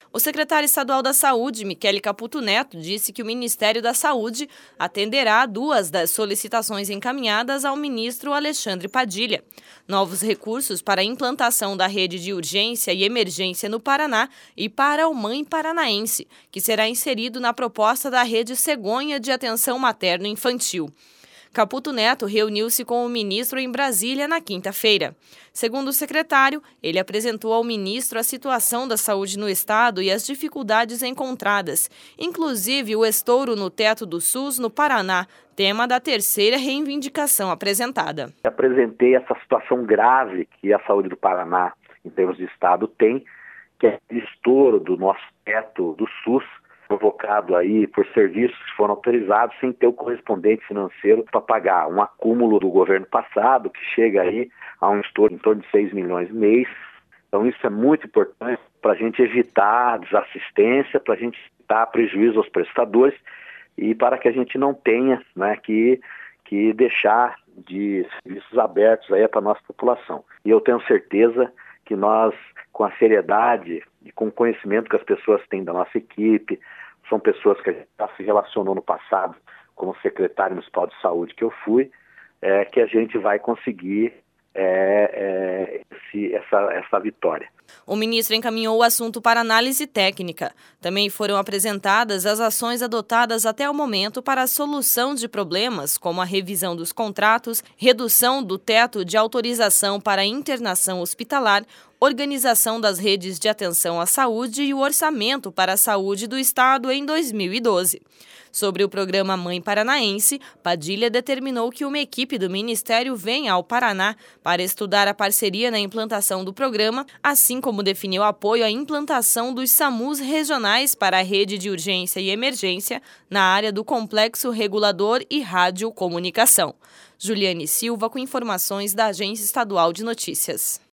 O secretário estadual da Saúde, Michele Caputo Neto, disse que o Ministério da Saúde atenderá 2 das solicitações encaminhadas ao ministro Alexandre Padilha. Novos recursos para a implantação da rede de urgência e emergência no Paraná e para o Mãe Paranaense, que será inserido na proposta da rede cegonha de atenção materno-infantil. Caputo Neto reuniu-se com o ministro em Brasília na quinta-feira. Segundo o secretário, ele apresentou ao ministro a situação da saúde no estado e as dificuldades encontradas, inclusive o estouro no teto do SUS no Paraná, tema da terceira reivindicação apresentada. Apresentei essa situação grave que a saúde do Paraná, em termos de estado, tem, que é o estouro do nosso teto do SUS, provocado aí por serviços que foram autorizados sem ter o correspondente financeiro para pagar. Um acúmulo do governo passado que chega aí a um estouro em torno de 6 milhões mês. Então isso é muito importante para a gente evitar desassistência, para a gente evitar prejuízo aos prestadores e para que a gente não tenha, né, que deixar de serviços abertos aí para a nossa população. E eu tenho certeza que nós, com a seriedade e com o conhecimento que as pessoas têm da nossa equipe, são pessoas que a gente já se relacionou no passado como secretário municipal de saúde que eu fui, que a gente vai conseguir essa vitória. O ministro encaminhou o assunto para análise técnica. Também foram apresentadas as ações adotadas até o momento para a solução de problemas, como a revisão dos contratos, redução do teto de autorização para internação hospitalar, organização das redes de atenção à saúde e o orçamento para a saúde do estado em 2012. Sobre o programa Mãe Paranaense, Padilha determinou que uma equipe do Ministério venha ao Paraná para estudar a parceria na implantação do programa, assim como definiu apoio à implantação dos SAMUs regionais para a rede de urgência e emergência na área do Complexo Regulador e Radiocomunicação. Juliane Silva com informações da Agência Estadual de Notícias.